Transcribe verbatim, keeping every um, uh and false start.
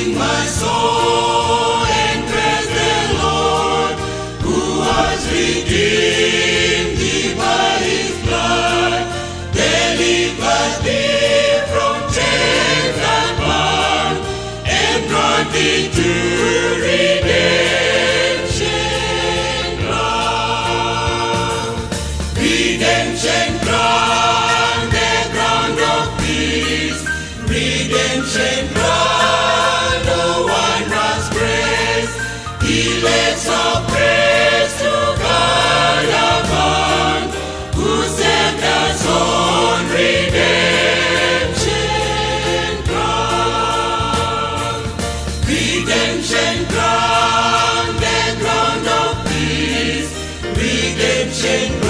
Sing my soul and praise the Lord, who has redeemed thee by his blood, delivered thee from chains and bond, and brought thee to redemption ground. Redemption ground, the ground of peace. Redemption ground, no wondrous grace. He lifts up praise to God above, who saved us on redemption ground. Redemption ground, the ground of peace. Redemption ground.